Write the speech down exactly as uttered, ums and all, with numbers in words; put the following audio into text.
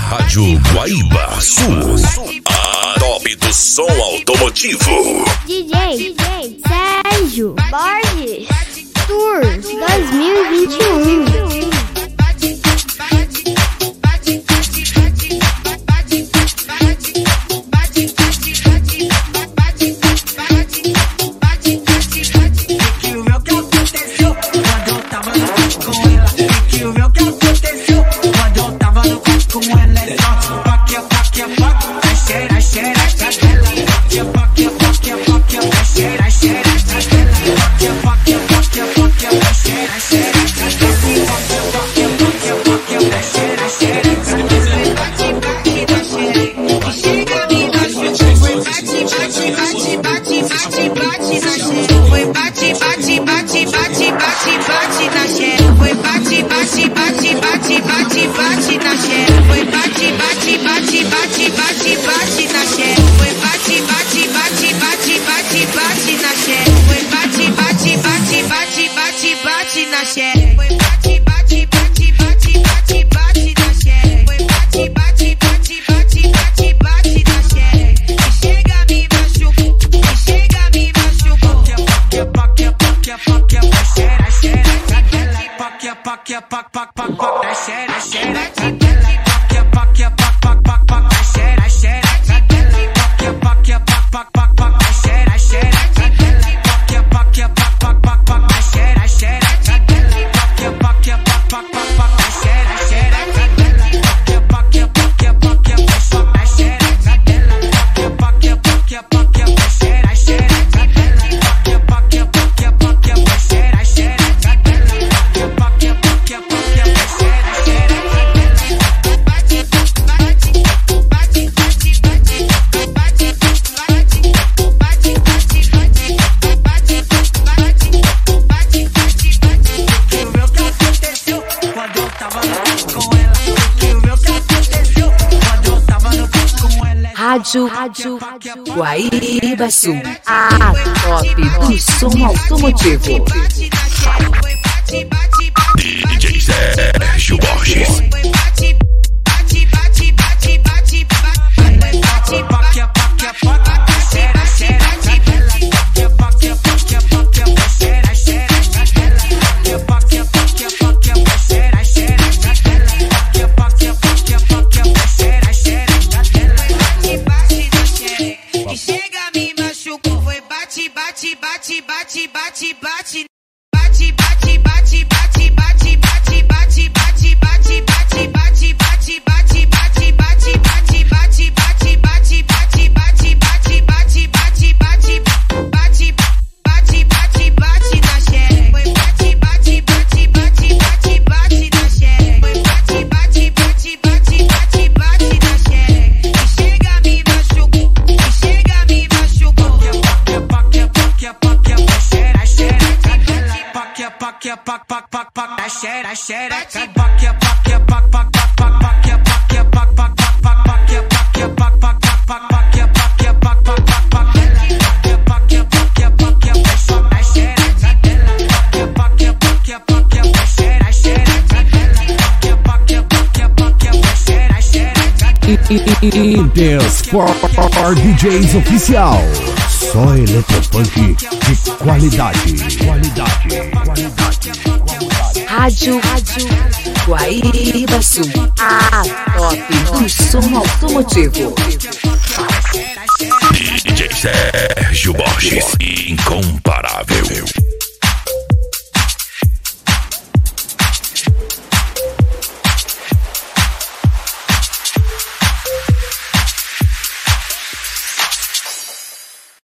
Rádio Guaíba Sul, a top do som automotivo. D J, D J Sérgio Borges Tour dois mil e vinte e um. Rádio, Rádio Guaíba Sul, a top do som automotivo. D J Sérgio Borges. Intense for D Js oficial. Só eletropunk de qualidade. Qualidade. Qualidade. Rádio, Rádio Guaíba Sul, a top do som automotivo. D J Sérgio Borges, incomparável.